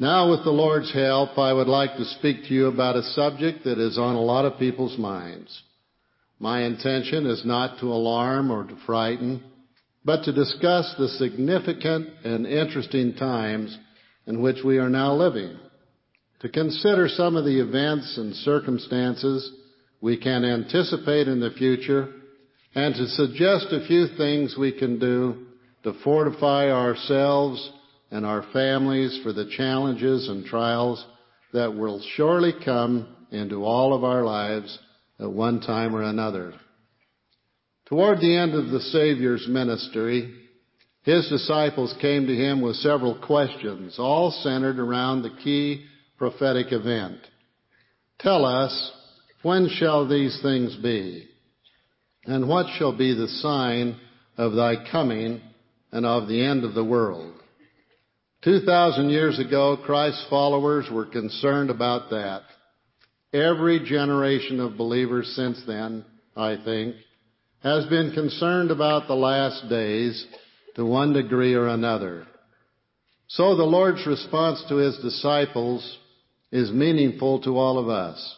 Now, with the Lord's help, I would like to speak to you about a subject that is on a lot of people's minds. My intention is not to alarm or to frighten, but to discuss the significant and interesting times in which we are now living, to consider some of the events and circumstances we can anticipate in the future, and to suggest a few things we can do to fortify ourselves and our families for the challenges and trials that will surely come into all of our lives at one time or another. Toward the end of the Savior's ministry, His disciples came to Him with several questions, all centered around the key prophetic event. Tell us, when shall these things be? And what shall be the sign of thy coming and of the end of the world? 2,000 years ago, Christ's followers were concerned about that. Every generation of believers since then, I think, has been concerned about the last days to one degree or another. So the Lord's response to His disciples is meaningful to all of us.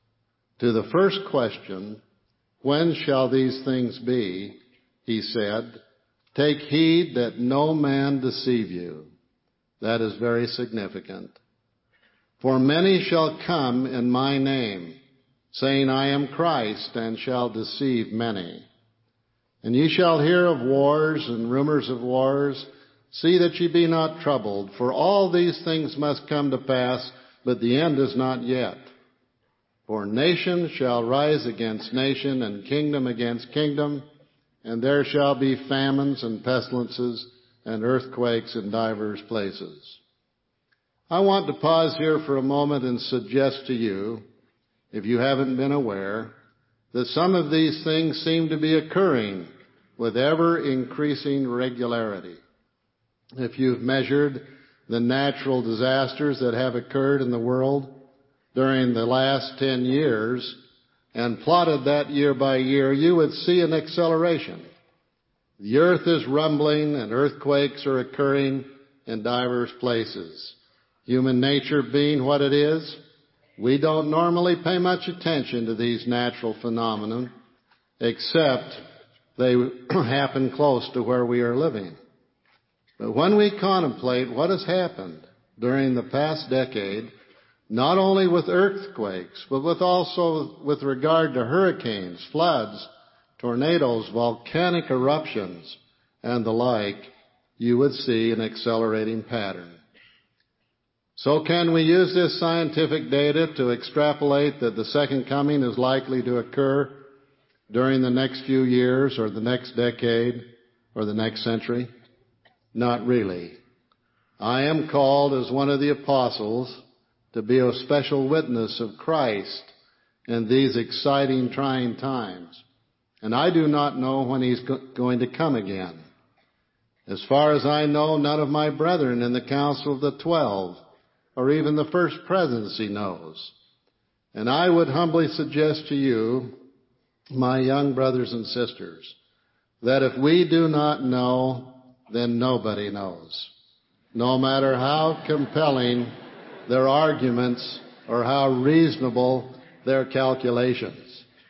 To the first question, when shall these things be? He said, take heed that no man deceive you. That is very significant. For many shall come in my name, saying, I am Christ, and shall deceive many. And ye shall hear of wars and rumors of wars. See that ye be not troubled, for all these things must come to pass, but the end is not yet. For nation shall rise against nation, and kingdom against kingdom, and there shall be famines and pestilences and earthquakes in divers places. I want to pause here for a moment and suggest to you, if you haven't been aware, that some of these things seem to be occurring with ever-increasing regularity. If you've measured the natural disasters that have occurred in the world during the last 10 years and plotted that year by year, you would see an acceleration. The earth is rumbling and earthquakes are occurring in diverse places. Human nature being what it is, we don't normally pay much attention to these natural phenomena, except they happen close to where we are living. But when we contemplate what has happened during the past decade, not only with earthquakes, but also with regard to hurricanes, floods, tornadoes, volcanic eruptions, and the like, you would see an accelerating pattern. So can we use this scientific data to extrapolate that the second coming is likely to occur during the next few years or the next decade or the next century? Not really. I am called as one of the apostles to be a special witness of Christ in these exciting, trying times. And I do not know when He's going to come again. As far as I know, none of my brethren in the Council of the 12 or even the First Presidency knows. And I would humbly suggest to you, my young brothers and sisters, that if we do not know, then nobody knows. No matter how compelling their arguments or how reasonable their calculations.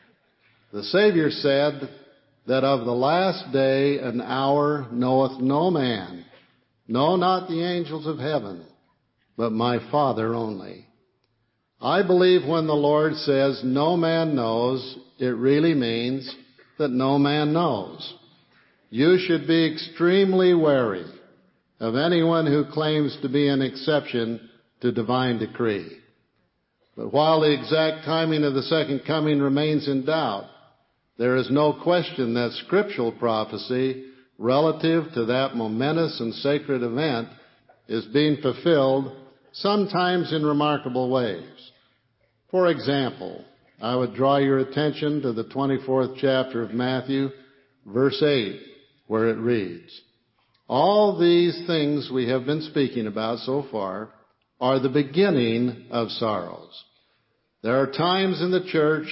The Savior said that of the last day and hour knoweth no man, no, not the angels of heaven, but my Father only. I believe when the Lord says no man knows, it really means that no man knows. You should be extremely wary of anyone who claims to be an exception to divine decree. But while the exact timing of the second coming remains in doubt, there is no question that scriptural prophecy relative to that momentous and sacred event is being fulfilled, sometimes in remarkable ways. For example, I would draw your attention to the 24th chapter of Matthew, verse 8, where it reads, all these things we have been speaking about so far are the beginning of sorrows. There are times in the church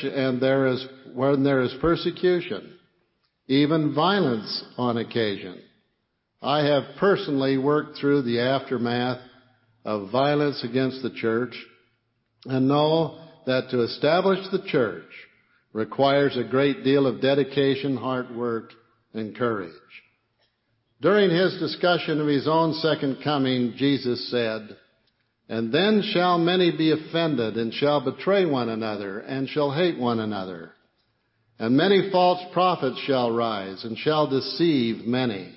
when there is persecution, even violence on occasion. I have personally worked through the aftermath of violence against the church, and know that to establish the church requires a great deal of dedication, hard work, and courage. During his discussion of his own second coming, Jesus said, "And then shall many be offended, and shall betray one another, and shall hate one another. And many false prophets shall rise, and shall deceive many."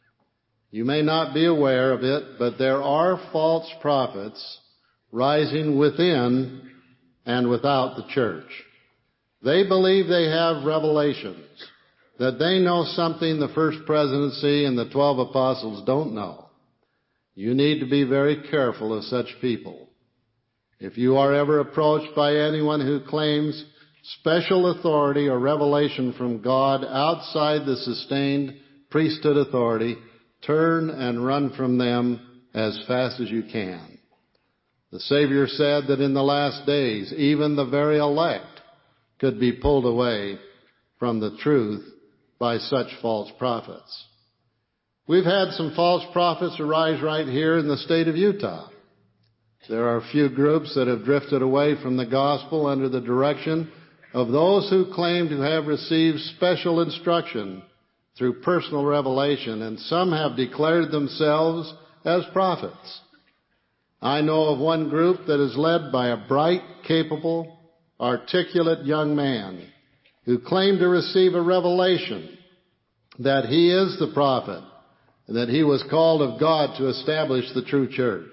You may not be aware of it, but there are false prophets rising within and without the church. They believe they have revelations, that they know something the First Presidency and the 12 Apostles don't know. You need to be very careful of such people. If you are ever approached by anyone who claims special authority or revelation from God outside the sustained priesthood authority, turn and run from them as fast as you can. The Savior said that in the last days, even the very elect could be pulled away from the truth by such false prophets. We've had some false prophets arise right here in the state of Utah. There are a few groups that have drifted away from the gospel under the direction of those who claim to have received special instruction through personal revelation, and some have declared themselves as prophets. I know of one group that is led by a bright, capable, articulate young man who claimed to receive a revelation that he is the prophet and that he was called of God to establish the true church.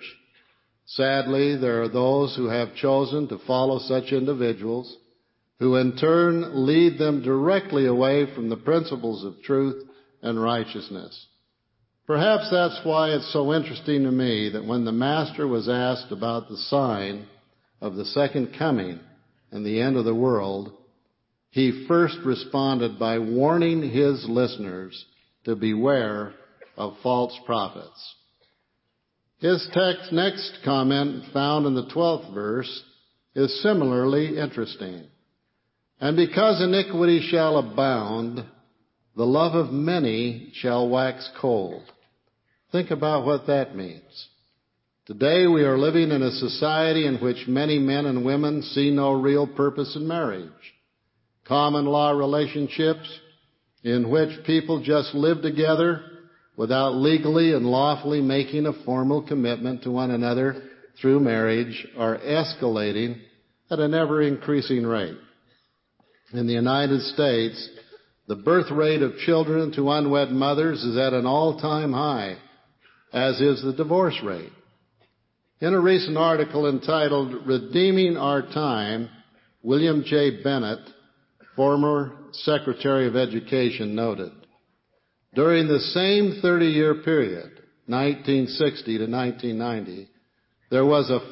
Sadly, there are those who have chosen to follow such individuals who in turn lead them directly away from the principles of truth and righteousness. Perhaps that's why it's so interesting to me that when the Master was asked about the sign of the second coming and the end of the world, he first responded by warning his listeners to beware of false prophets. His next comment, found in the 12th verse, is similarly interesting. "And because iniquity shall abound, the love of many shall wax cold." Think about what that means. Today we are living in a society in which many men and women see no real purpose in marriage. Common law relationships in which people just live together without legally and lawfully making a formal commitment to one another through marriage are escalating at an ever-increasing rate. In the United States, the birth rate of children to unwed mothers is at an all-time high, as is the divorce rate. In a recent article entitled "Redeeming Our Time," William J. Bennett, former Secretary of Education, noted, during the same 30-year period, 1960 to 1990, there was a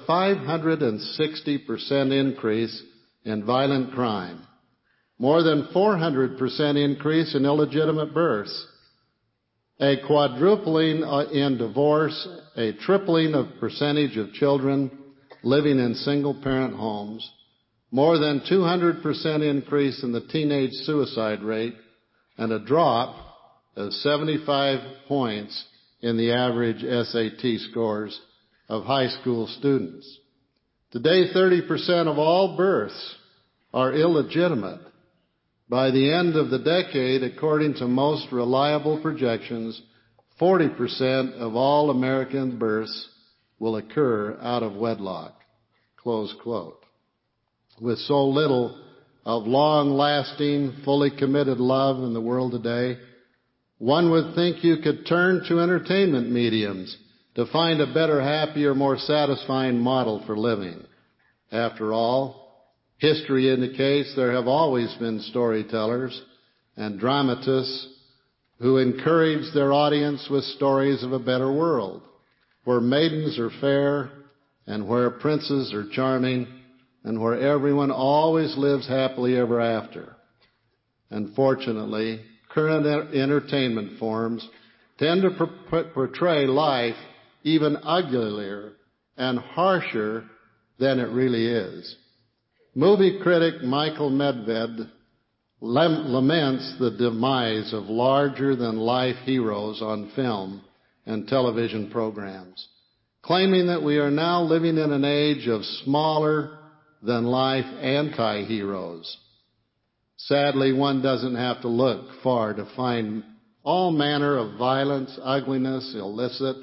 560% increase in violent crime, more than 400% increase in illegitimate births, a quadrupling in divorce, a tripling of percentage of children living in single-parent homes, more than 200% increase in the teenage suicide rate, and a drop of 75 points in the average SAT scores of high school students. Today, 30% of all births are illegitimate. By the end of the decade, according to most reliable projections, 40% of all American births will occur out of wedlock. Close quote. With so little of long-lasting, fully committed love in the world today, one would think you could turn to entertainment mediums to find a better, happier, more satisfying model for living. After all, history indicates there have always been storytellers and dramatists who encourage their audience with stories of a better world, where maidens are fair and where princes are charming and where everyone always lives happily ever after. Unfortunately, current entertainment forms tend to portray life even uglier and harsher than it really is. Movie critic Michael Medved laments the demise of larger-than-life heroes on film and television programs, claiming that we are now living in an age of smaller-than-life anti-heroes. Sadly, one doesn't have to look far to find all manner of violence, ugliness, illicit,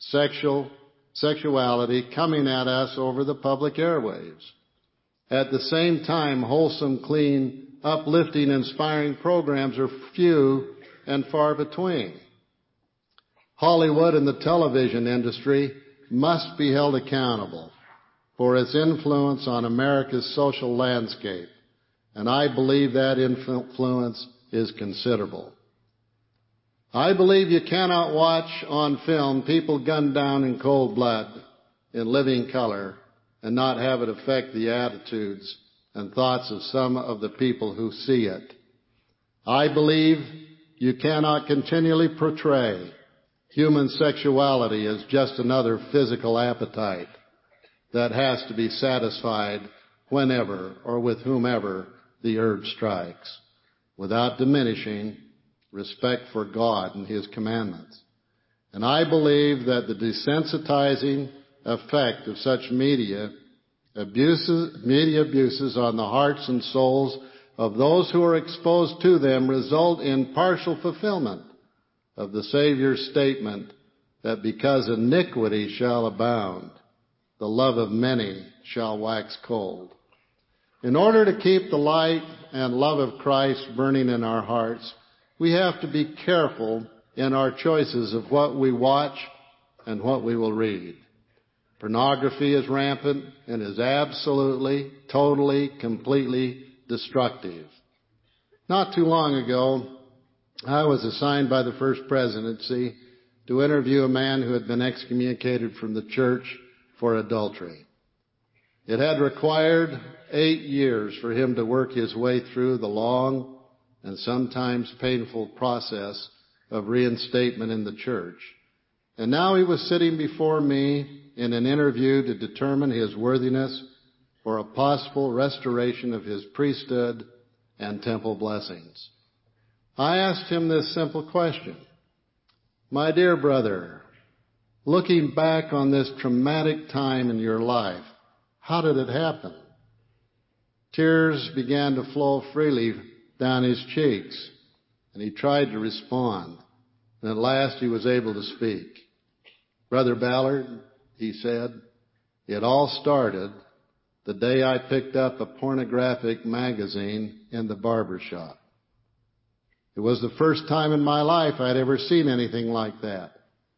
sexuality coming at us over the public airwaves. At the same time, wholesome, clean, uplifting, inspiring programs are few and far between. Hollywood and the television industry must be held accountable for its influence on America's social landscape, and I believe that influence is considerable. I believe you cannot watch on film people gunned down in cold blood in living color and not have it affect the attitudes and thoughts of some of the people who see it. I believe you cannot continually portray human sexuality as just another physical appetite that has to be satisfied whenever or with whomever the urge strikes, without diminishing respect for God and His commandments. And I believe that the desensitizing effect of such media abuses on the hearts and souls of those who are exposed to them result in partial fulfillment of the Savior's statement that because iniquity shall abound, the love of many shall wax cold. In order to keep the light and love of Christ burning in our hearts, we have to be careful in our choices of what we watch and what we will read. Pornography is rampant and is absolutely, totally, completely destructive. Not too long ago, I was assigned by the First Presidency to interview a man who had been excommunicated from the church for adultery. It had required 8 years for him to work his way through the long and sometimes painful process of reinstatement in the church. And now he was sitting before me in an interview to determine his worthiness for a possible restoration of his priesthood and temple blessings. I asked him this simple question: my dear brother, looking back on this traumatic time in your life, how did it happen? Tears began to flow freely down his cheeks, and he tried to respond. And at last he was able to speak. Brother Ballard, he said, it all started the day I picked up a pornographic magazine in the barber shop. It was the first time in my life I'd ever seen anything like that.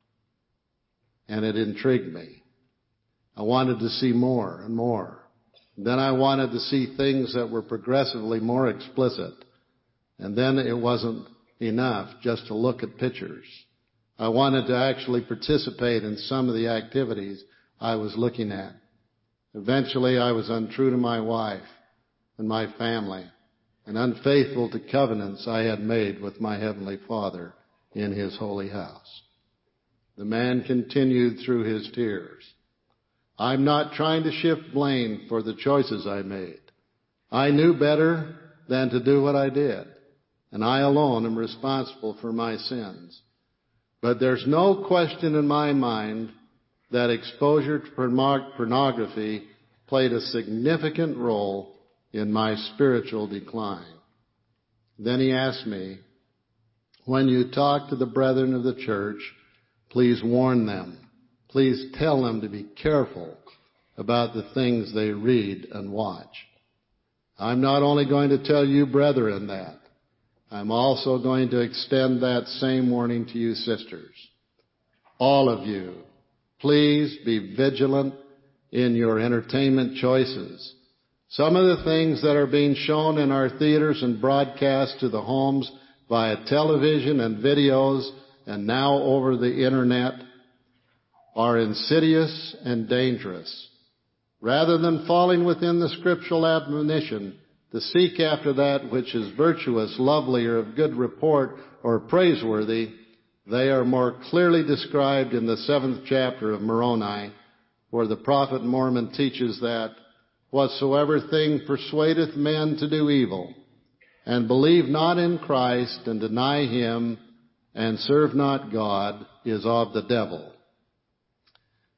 And it intrigued me. I wanted to see more and more. Then I wanted to see things that were progressively more explicit. And then it wasn't enough just to look at pictures. I wanted to actually participate in some of the activities I was looking at. Eventually, I was untrue to my wife and my family and unfaithful to covenants I had made with my Heavenly Father in His holy house. The man continued through his tears. I'm not trying to shift blame for the choices I made. I knew better than to do what I did, and I alone am responsible for my sins. But there's no question in my mind that exposure to pornography played a significant role in my spiritual decline. Then he asked me, when you talk to the brethren of the church, please warn them. Please tell them to be careful about the things they read and watch. I'm not only going to tell you brethren that, I'm also going to extend that same warning to you sisters. All of you, please be vigilant in your entertainment choices. Some of the things that are being shown in our theaters and broadcast to the homes via television and videos and now over the internet are insidious and dangerous. Rather than falling within the scriptural admonition to seek after that which is virtuous, lovely, or of good report, or praiseworthy, they are more clearly described in the 7th chapter of Moroni, where the prophet Mormon teaches that whatsoever thing persuadeth men to do evil, and believe not in Christ, and deny Him, and serve not God, is of the devil.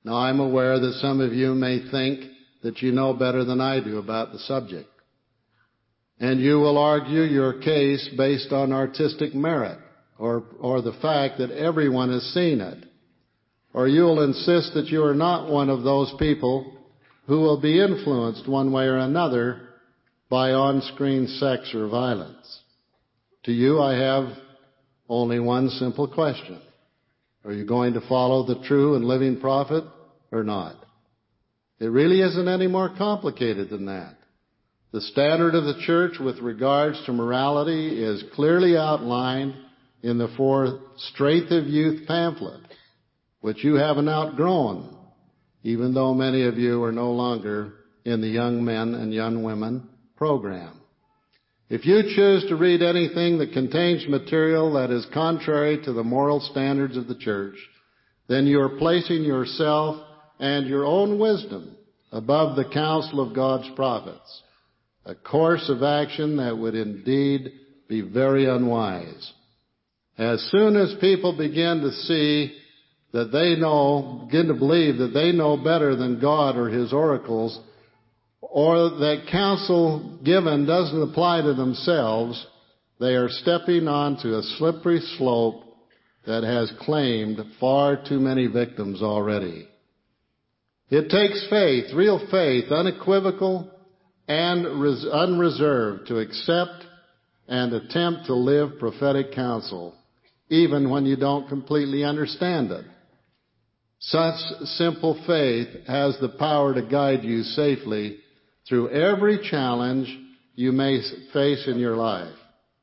Now, I'm aware that some of you may think that you know better than I do about the subject. And you will argue your case based on artistic merit or the fact that everyone has seen it. Or you will insist that you are not one of those people who will be influenced one way or another by on-screen sex or violence. To you, I have only one simple question. Are you going to follow the true and living prophet or not? It really isn't any more complicated than that. The standard of the church with regards to morality is clearly outlined in the For Strength of Youth pamphlet, which you haven't outgrown, even though many of you are no longer in the young men and young women program. If you choose to read anything that contains material that is contrary to the moral standards of the church, then you are placing yourself and your own wisdom above the counsel of God's prophets, a course of action that would indeed be very unwise. As soon as people begin to see that begin to believe that they know better than God or His oracles, or that counsel given doesn't apply to themselves, they are stepping onto a slippery slope that has claimed far too many victims already. It takes faith, real faith, unequivocal and unreserved, to accept and attempt to live prophetic counsel, even when you don't completely understand it. Such simple faith has the power to guide you safely through every challenge you may face in your life.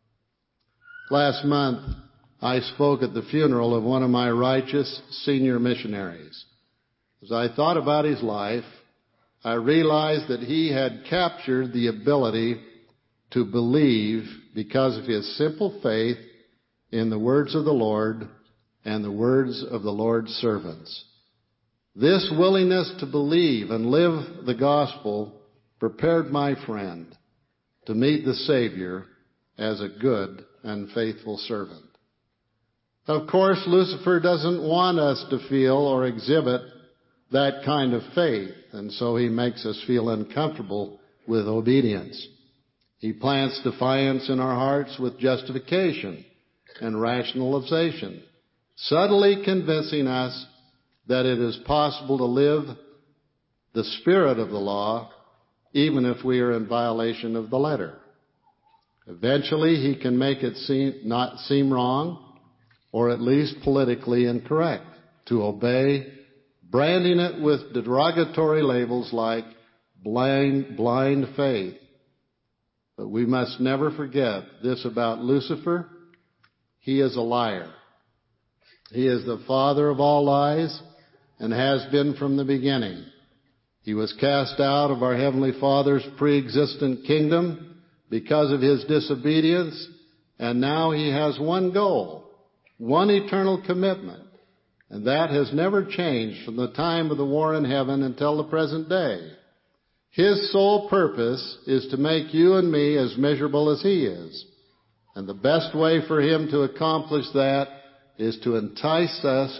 Last month, I spoke at the funeral of one of my righteous senior missionaries. As I thought about his life, I realized that he had captured the ability to believe because of his simple faith in the words of the Lord and the words of the Lord's servants. This willingness to believe and live the gospel prepared my friend to meet the Savior as a good and faithful servant. Of course, Lucifer doesn't want us to feel or exhibit that kind of faith, and so he makes us feel uncomfortable with obedience. He plants defiance in our hearts with justification and rationalization, subtly convincing us that it is possible to live the spirit of the law even if we are in violation of the letter. Eventually, he can make it not seem wrong, or at least politically incorrect, to obey, branding it with derogatory labels like blind faith. But we must never forget this about Lucifer: he is a liar. He is the father of all lies and has been from the beginning. He was cast out of our Heavenly Father's pre-existent kingdom because of his disobedience, and now he has one goal, one eternal commitment, and that has never changed from the time of the war in heaven until the present day. His sole purpose is to make you and me as miserable as he is, and the best way for him to accomplish that is to entice us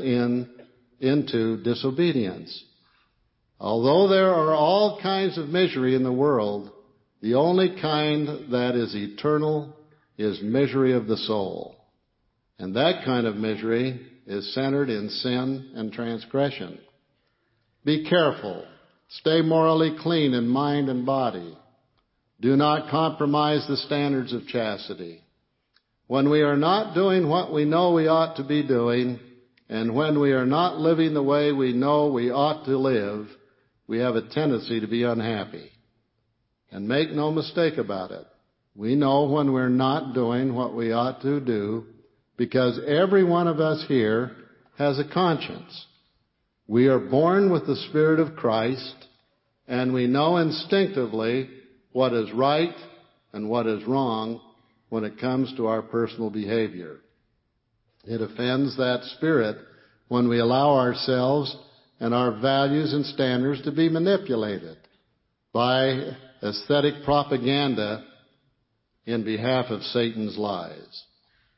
into disobedience. Although there are all kinds of misery in the world, the only kind that is eternal is misery of the soul. And that kind of misery is centered in sin and transgression. Be careful. Stay morally clean in mind and body. Do not compromise the standards of chastity. When we are not doing what we know we ought to be doing, and when we are not living the way we know we ought to live, we have a tendency to be unhappy. And make no mistake about it. We know when we're not doing what we ought to do, because every one of us here has a conscience. We are born with the Spirit of Christ, and we know instinctively what is right and what is wrong when it comes to our personal behavior. It offends that Spirit when we allow ourselves and our values and standards to be manipulated by aesthetic propaganda in behalf of Satan's lies.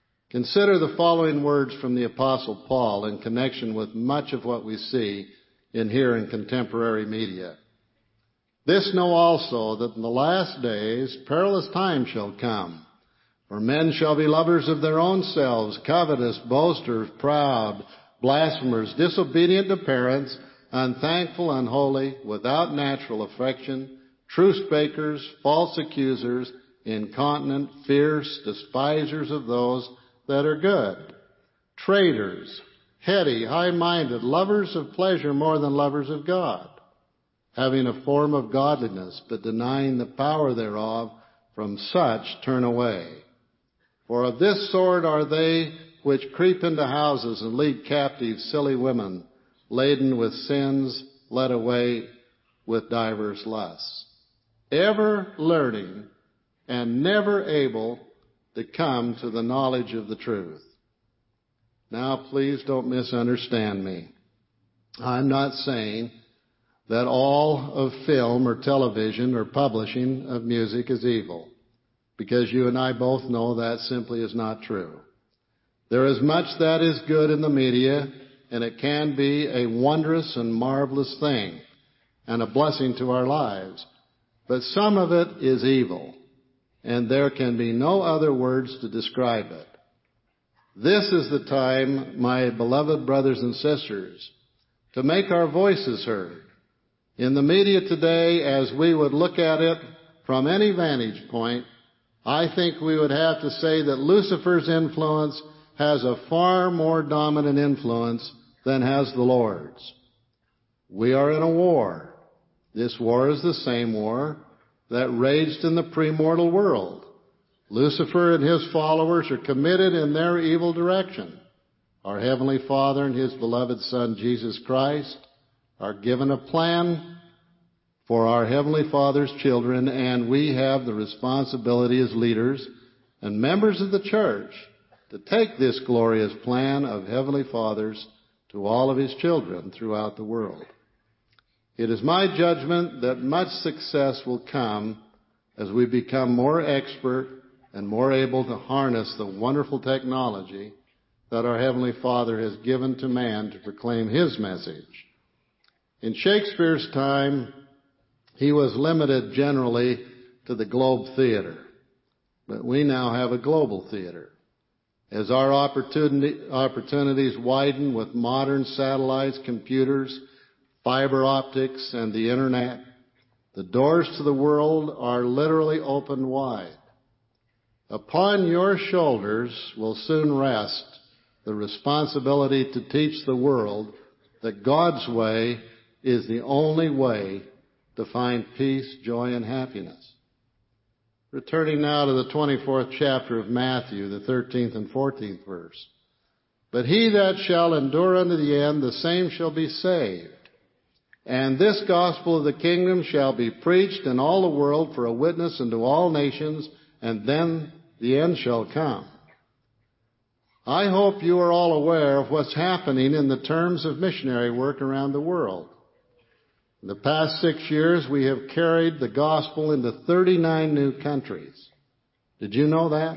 Consider the following words from the Apostle Paul in connection with much of what we see in contemporary media. This know also, that in the last days perilous times shall come. For men shall be lovers of their own selves, covetous, boasters, proud, blasphemers, disobedient to parents, unthankful, unholy, without natural affection, truce-breakers, false accusers, incontinent, fierce, despisers of those that are good, traitors, heady, high-minded, lovers of pleasure more than lovers of God, having a form of godliness, but denying the power thereof. From such turn away. For of this sort are they which creep into houses and lead captive silly women, laden with sins, led away with divers lusts, ever learning and never able to come to the knowledge of the truth. Now, please don't misunderstand me. I'm not saying that all of film or television or publishing of music is evil, because you and I both know that simply is not true. There is much that is good in the media, and it can be a wondrous and marvelous thing and a blessing to our lives. But some of it is evil, and there can be no other words to describe it. This is the time, my beloved brothers and sisters, to make our voices heard. In the media today, as we would look at it from any vantage point, I think we would have to say that Lucifer's influence has a far more dominant influence than has the Lord's. We are in a war. This war is the same war that raged in the premortal world. Lucifer and his followers are committed in their evil direction. Our Heavenly Father and His beloved Son, Jesus Christ, are given a plan for our Heavenly Father's children, and we have the responsibility as leaders and members of the church to take this glorious plan of Heavenly Father's to all of His children throughout the world. It is my judgment that much success will come as we become more expert and more able to harness the wonderful technology that our Heavenly Father has given to man to proclaim His message. In Shakespeare's time, he was limited generally to the Globe Theater, but we now have a global theater. As our opportunities widen with modern satellites, computers, fiber optics, and the Internet, the doors to the world are literally opened wide. Upon your shoulders will soon rest the responsibility to teach the world that God's way is the only way to find peace, joy, and happiness. Returning now to the 24th chapter of Matthew, the 13th and 14th verse. But he that shall endure unto the end, the same shall be saved. And this gospel of the kingdom shall be preached in all the world for a witness unto all nations, and then the end shall come. I hope you are all aware of what's happening in the terms of missionary work around the world. In the past 6 years, we have carried the gospel into 39 new countries. Did you know that?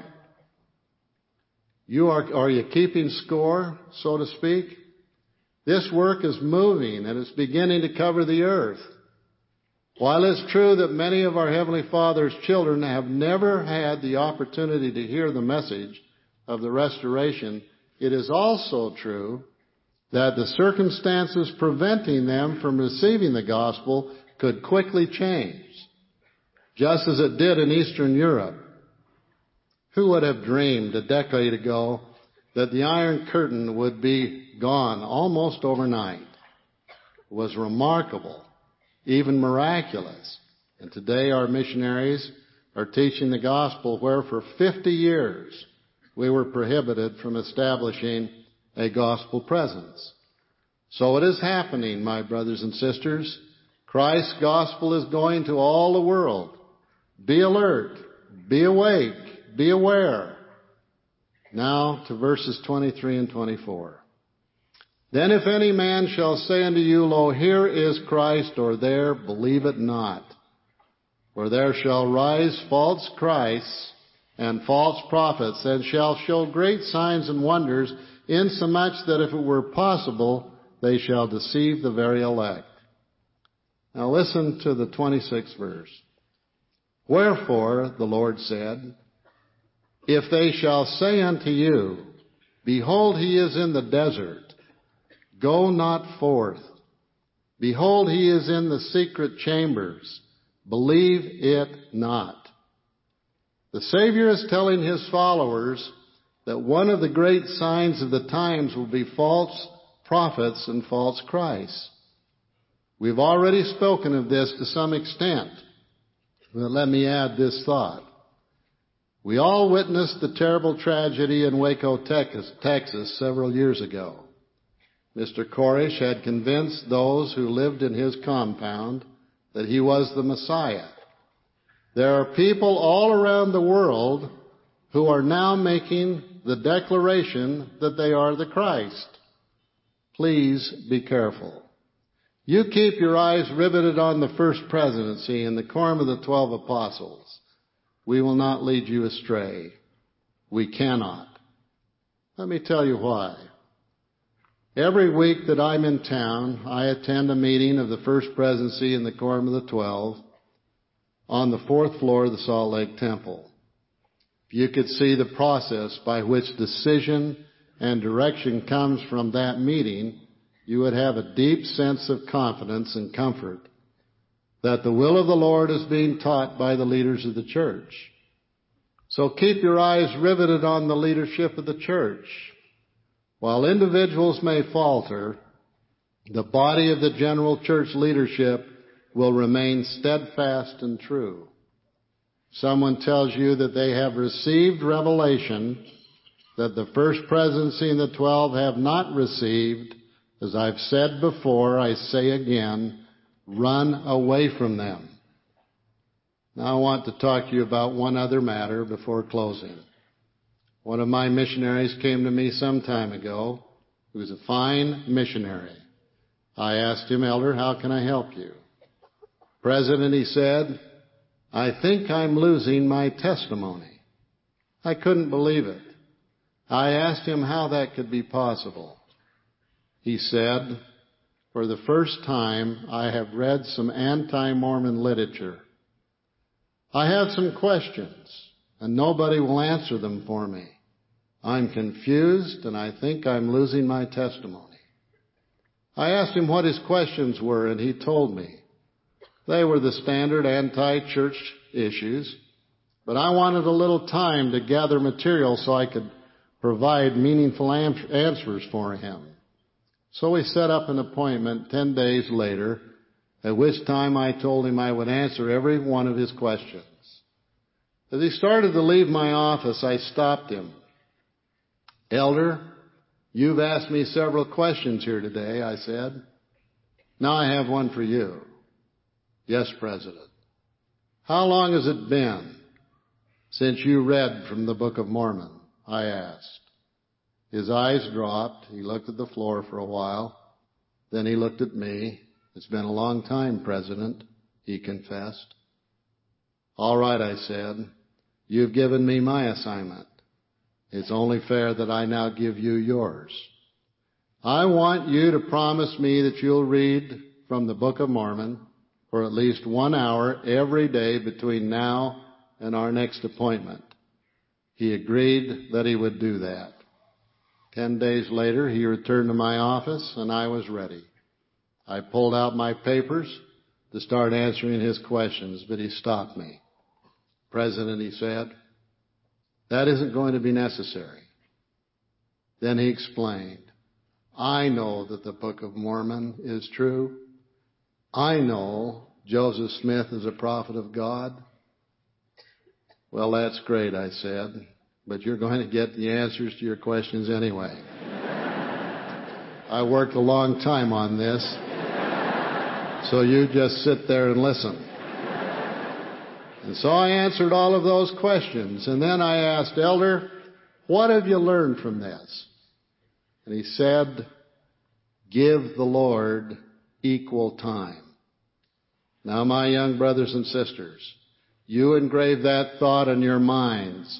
Are you keeping score, so to speak? This work is moving and it's beginning to cover the earth. While it's true that many of our Heavenly Father's children have never had the opportunity to hear the message of the restoration, it is also true that the circumstances preventing them from receiving the gospel could quickly change, just as it did in Eastern Europe. Who would have dreamed a decade ago that the Iron Curtain would be gone almost overnight? It was remarkable, even miraculous. And today our missionaries are teaching the gospel where for 50 years we were prohibited from establishing a gospel presence. So it is happening, my brothers and sisters. Christ's gospel is going to all the world. Be alert, be awake, be aware. Now to verses 23 and 24. Then if any man shall say unto you, Lo, here is Christ, or there, believe it not. For there shall rise false Christs and false prophets, and shall show great signs and wonders, insomuch that if it were possible, they shall deceive the very elect. Now listen to the 26th verse. Wherefore, the Lord said, if they shall say unto you, behold, he is in the desert, go not forth. Behold, he is in the secret chambers, believe it not. The Savior is telling his followers that one of the great signs of the times will be false prophets and false Christs. We've already spoken of this to some extent, but let me add this thought. We all witnessed the terrible tragedy in Waco, Texas several years ago. Mr. Koresh had convinced those who lived in his compound that he was the Messiah. There are people all around the world who are now making the declaration that they are the Christ. Please be careful. You keep your eyes riveted on the first presidency and the quorum of the 12 apostles. We will not lead you astray. We cannot. Let me tell you why. Every week that I'm in town, I attend a meeting of the First Presidency and the Quorum of the 12 on the 4th floor of the Salt Lake Temple. If you could see the process by which decision and direction comes from that meeting, you would have a deep sense of confidence and comfort that the will of the Lord is being taught by the leaders of the church. So keep your eyes riveted on the leadership of the church. While individuals may falter, the body of the general church leadership will remain steadfast and true. Someone tells you that they have received revelation that the First Presidency and the 12 have not received. As I've said before, I say again, run away from them. Now I want to talk to you about one other matter before closing. One of my missionaries came to me some time ago. He was a fine missionary. I asked him, Elder, how can I help you? President, he said, I think I'm losing my testimony. I couldn't believe it. I asked him how that could be possible. He said, for the first time, I have read some anti-Mormon literature. I have some questions, and nobody will answer them for me. I'm confused, and I think I'm losing my testimony. I asked him what his questions were, and he told me. They were the standard anti-church issues, but I wanted a little time to gather material so I could provide meaningful answers for him. So we set up an appointment 10 days later, at which time I told him I would answer every one of his questions. As he started to leave my office, I stopped him. Elder, you've asked me several questions here today, I said. Now I have one for you. Yes, President. How long has it been since you read from the Book of Mormon? I asked. His eyes dropped. He looked at the floor for a while. Then he looked at me. It's been a long time, President, he confessed. All right, I said. You've given me my assignment. It's only fair that I now give you yours. I want you to promise me that you'll read from the Book of Mormon for at least 1 hour every day between now and our next appointment. He agreed that he would do that. 10 days later, he returned to my office, and I was ready. I pulled out my papers to start answering his questions, but he stopped me. President, he said, that isn't going to be necessary. Then he explained, I know that the Book of Mormon is true. I know Joseph Smith is a prophet of God. Well, that's great, I said, but you're going to get the answers to your questions anyway. I worked a long time on this, so you just sit there and listen. And so I answered all of those questions, and then I asked, Elder, what have you learned from this? And he said, give the Lord equal time. Now, my young brothers and sisters, you engrave that thought in your minds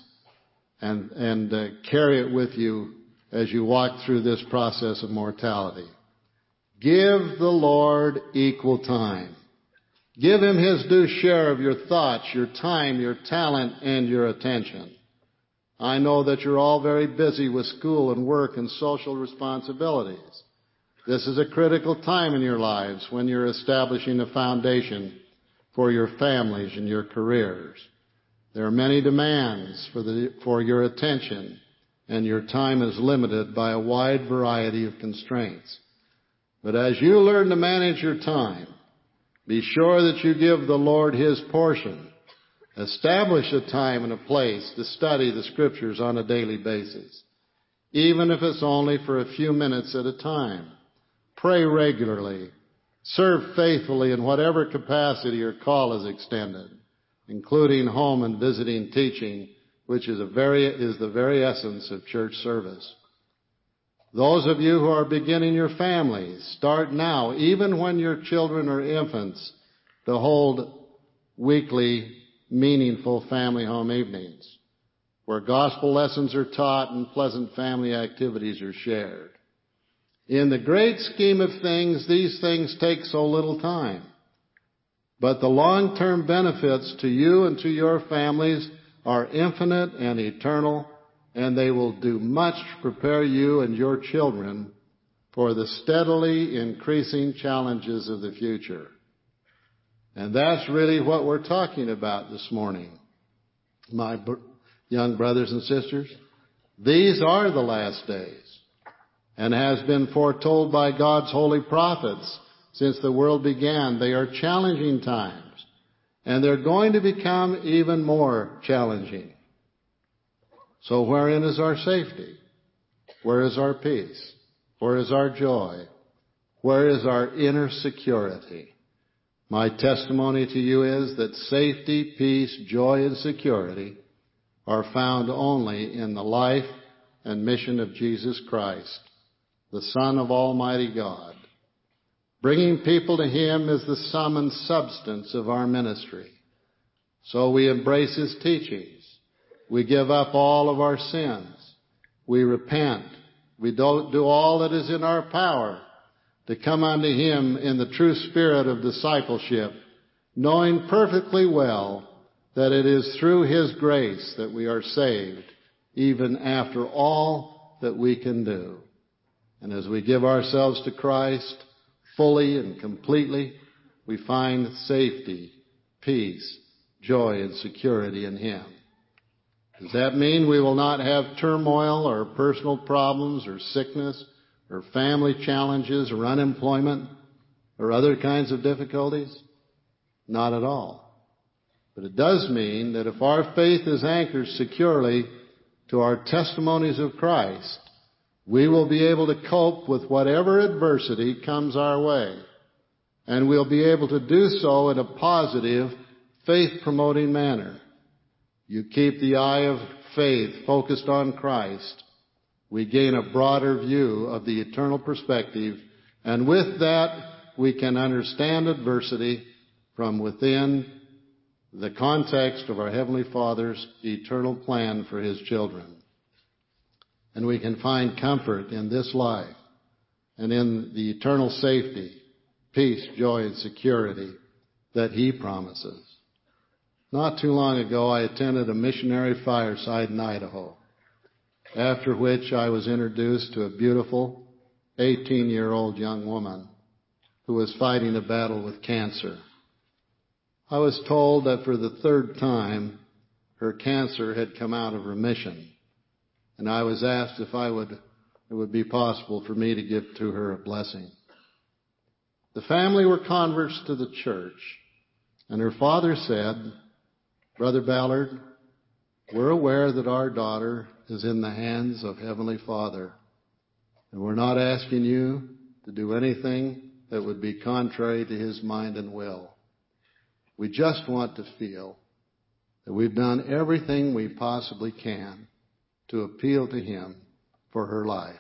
and carry it with you as you walk through this process of mortality. Give the Lord equal time. Give Him His due share of your thoughts, your time, your talent, and your attention. I know that you're all very busy with school and work and social responsibilities. This is a critical time in your lives when you're establishing a foundation for your families and your careers. There are many demands for your attention, and your time is limited by a wide variety of constraints. But as you learn to manage your time, be sure that you give the Lord His portion. Establish a time and a place to study the Scriptures on a daily basis, even if it's only for a few minutes at a time. Pray regularly. Serve faithfully in whatever capacity your call is extended, including home and visiting teaching, which is the very essence of church service. Those of you who are beginning your families, start now, even when your children are infants, to hold weekly, meaningful family home evenings, where gospel lessons are taught and pleasant family activities are shared. In the great scheme of things, these things take so little time. But the long-term benefits to you and to your families are infinite and eternal, and they will do much to prepare you and your children for the steadily increasing challenges of the future. And that's really what we're talking about this morning, my young brothers and sisters. These are the last days, and has been foretold by God's holy prophets since the world began. They are challenging times, and they're going to become even more challenging. So wherein is our safety? Where is our peace? Where is our joy? Where is our inner security? My testimony to you is that safety, peace, joy, and security are found only in the life and mission of Jesus Christ, the Son of Almighty God. Bringing people to Him is the sum and substance of our ministry. So we embrace His teachings. We give up all of our sins. We repent. We don't do all that is in our power to come unto Him in the true spirit of discipleship, knowing perfectly well that it is through His grace that we are saved, even after all that we can do. And as we give ourselves to Christ fully and completely, we find safety, peace, joy, and security in Him. Does that mean we will not have turmoil or personal problems or sickness or family challenges or unemployment or other kinds of difficulties? Not at all. But it does mean that if our faith is anchored securely to our testimonies of Christ, we will be able to cope with whatever adversity comes our way. And we'll be able to do so in a positive, faith-promoting manner. You keep the eye of faith focused on Christ, we gain a broader view of the eternal perspective, and with that we can understand adversity from within the context of our Heavenly Father's eternal plan for His children. And we can find comfort in this life and in the eternal safety, peace, joy, and security that He promises. Not too long ago, I attended a missionary fireside in Idaho, after which I was introduced to a beautiful 18-year-old young woman who was fighting a battle with cancer. I was told that for the third time, her cancer had come out of remission, and I was asked if it would be possible for me to give to her a blessing. The family were converts to the church, and her father said, "Brother Ballard, we're aware that our daughter is in the hands of Heavenly Father, and we're not asking you to do anything that would be contrary to His mind and will. We just want to feel that we've done everything we possibly can to appeal to Him for her life."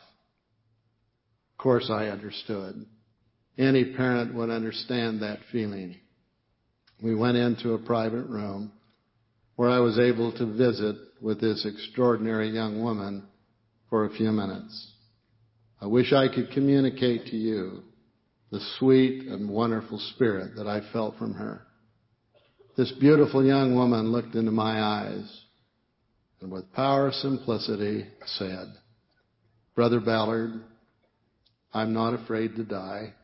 Of course, I understood. Any parent would understand that feeling. We went into a private room where I was able to visit with this extraordinary young woman for a few minutes. I wish I could communicate to you the sweet and wonderful spirit that I felt from her. This beautiful young woman looked into my eyes and with power of simplicity said, "Brother Ballard, I'm not afraid to die.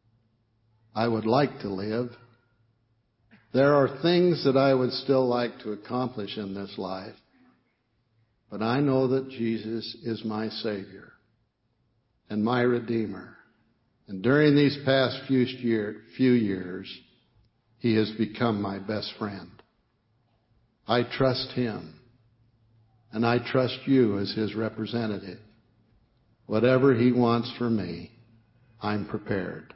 I would like to live. There are things that I would still like to accomplish in this life, but I know that Jesus is my Savior and my Redeemer. And during these past few years, He has become my best friend. I trust Him, and I trust you as His representative. Whatever He wants for me, I'm prepared."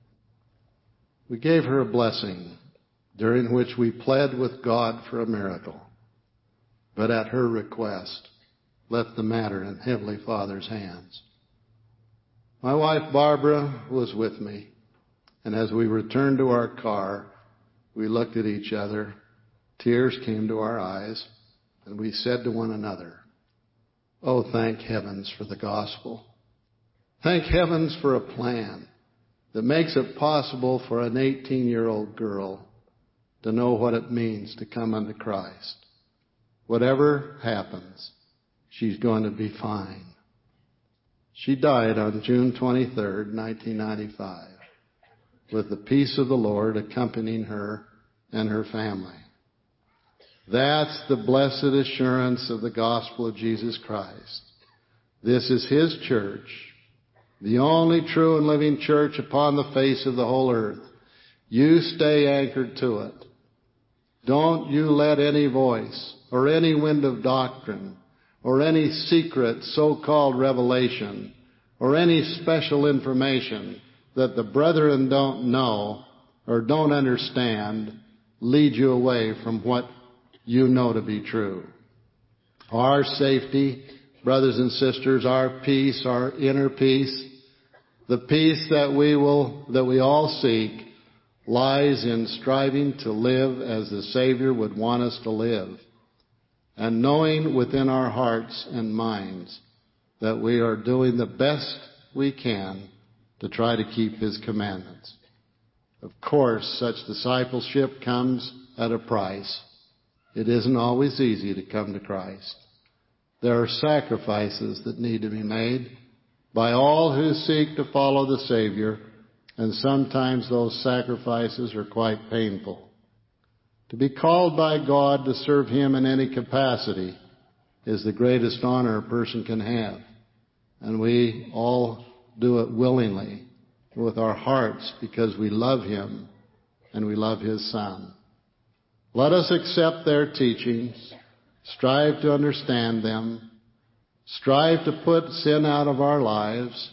We gave her a blessing, during which we pled with God for a miracle, but at her request, left the matter in Heavenly Father's hands. My wife Barbara was with me, and as we returned to our car, we looked at each other, tears came to our eyes, and we said to one another, "Oh, thank heavens for the gospel. Thank heavens for a plan that makes it possible for an 18-year-old girl to know what it means to come unto Christ. Whatever happens, she's going to be fine." She died on June 23rd, 1995, with the peace of the Lord accompanying her and her family. That's the blessed assurance of the gospel of Jesus Christ. This is His church, the only true and living church upon the face of the whole earth. You stay anchored to it. Don't you let any voice or any wind of doctrine or any secret so-called revelation or any special information that the brethren don't know or don't understand lead you away from what you know to be true. Our safety, brothers and sisters, our peace, our inner peace, the peace that we all seek, lies in striving to live as the Savior would want us to live, and knowing within our hearts and minds that we are doing the best we can to try to keep His commandments. Of course, such discipleship comes at a price. It isn't always easy to come to Christ. There are sacrifices that need to be made by all who seek to follow the Savior, and sometimes those sacrifices are quite painful. To be called by God to serve Him in any capacity is the greatest honor a person can have. And we all do it willingly with our hearts because we love Him and we love His Son. Let us accept their teachings, strive to understand them, strive to put sin out of our lives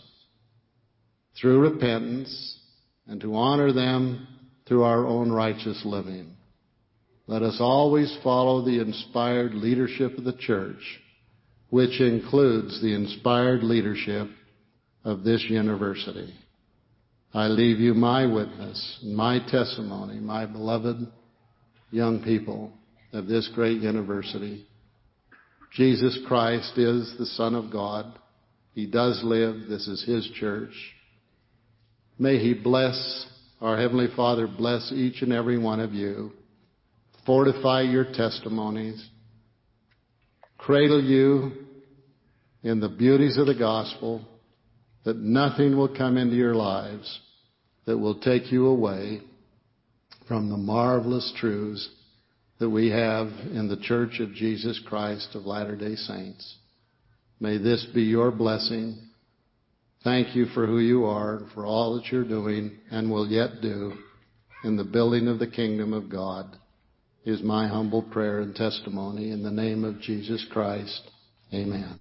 through repentance, and to honor them through our own righteous living. Let us always follow the inspired leadership of the church, which includes the inspired leadership of this university. I leave you my witness, my testimony, my beloved young people of this great university. Jesus Christ is the Son of God. He does live. This is His church. May He bless, our Heavenly Father, bless each and every one of you. Fortify your testimonies. Cradle you in the beauties of the gospel, that nothing will come into your lives that will take you away from the marvelous truths that we have in the Church of Jesus Christ of Latter-day Saints. May this be your blessing. Thank you for who you are and for all that you're doing and will yet do in the building of the kingdom of God, is my humble prayer and testimony in the name of Jesus Christ. Amen.